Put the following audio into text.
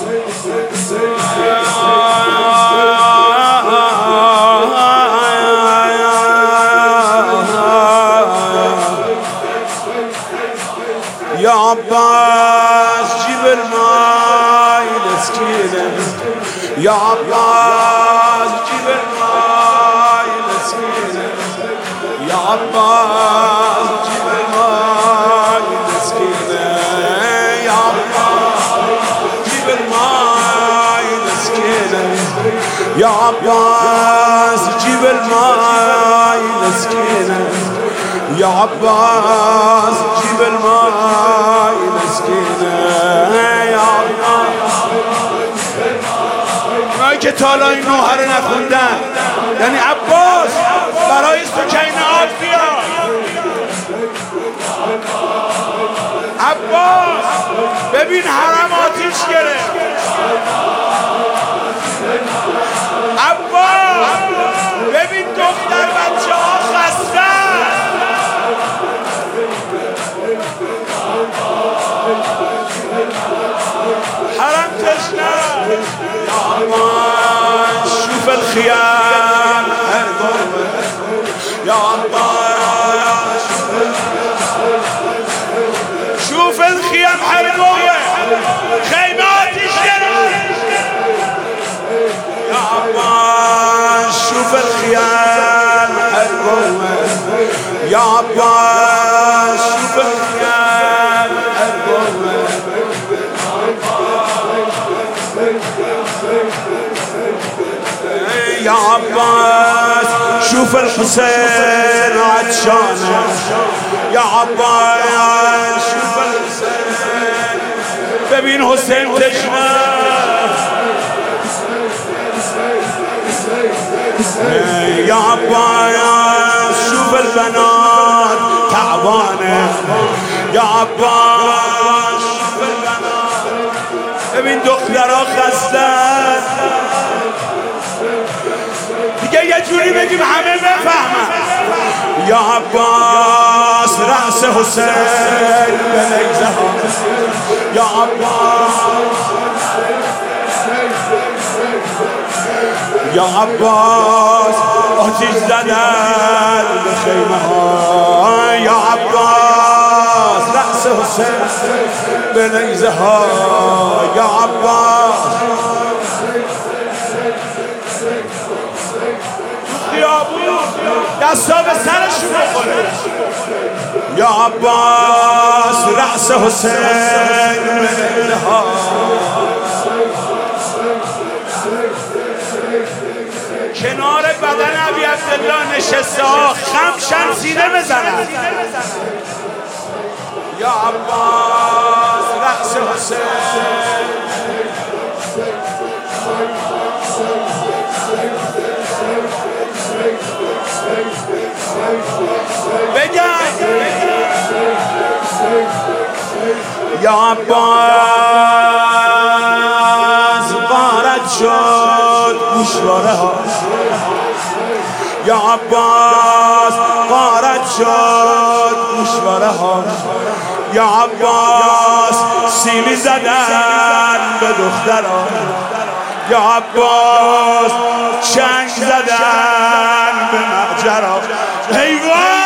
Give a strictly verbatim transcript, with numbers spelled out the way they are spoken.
یا عباس جيب الماء لسكينة يا عباس جيب الماء لسكينة يا عباس جيب الماء لسكينة يا عباس جيب الماء لسكينة يا عباس جيب الماء لسكينة يا عباس جيب الماء لسكينة يا عباس. اونایی که تالا این نوحه رو نخوندن یعنی عباس برای سکین آب بیار عباس ببین حرم آتیش گرفت عباس ببین دختر بچه ها خسته حرم تشنه يا عباس شوف الخيام هرقوة يا عباس شوف الخيام هرقوة خيمات اشترى يا عباس شوف الخيام هرقوة يا عباس شوف الخيام هرقوة يا عباس شوف الحسين عطشانه يا عباس شوف الحسين ببين حسين تشنه يا عباس شوف البنات تعبانه يا عباس شوف البنات ببین دخترها خستن دیگه یه جوری بگیم همه بفهمن یا عباس رأس حسین بنگزه یا عباس یا عباس آتیش زدن به خیمه ها یا عباس رأس حسین بنگزه ها یا عباس دستا به سرشون بخوره یا عباس رأس حسین بنگزه ها کنار بدن ابی عبدالله نشسته ها خمشن سینه بزنن یا عباس رأس حسین بگن یا عباس غارت شد گوشواره ها یا عباس غارت شد گوشواره ها یا عباس سیلی زدن به دخترها یا عباس چنگ زدن به مهجرها حیوان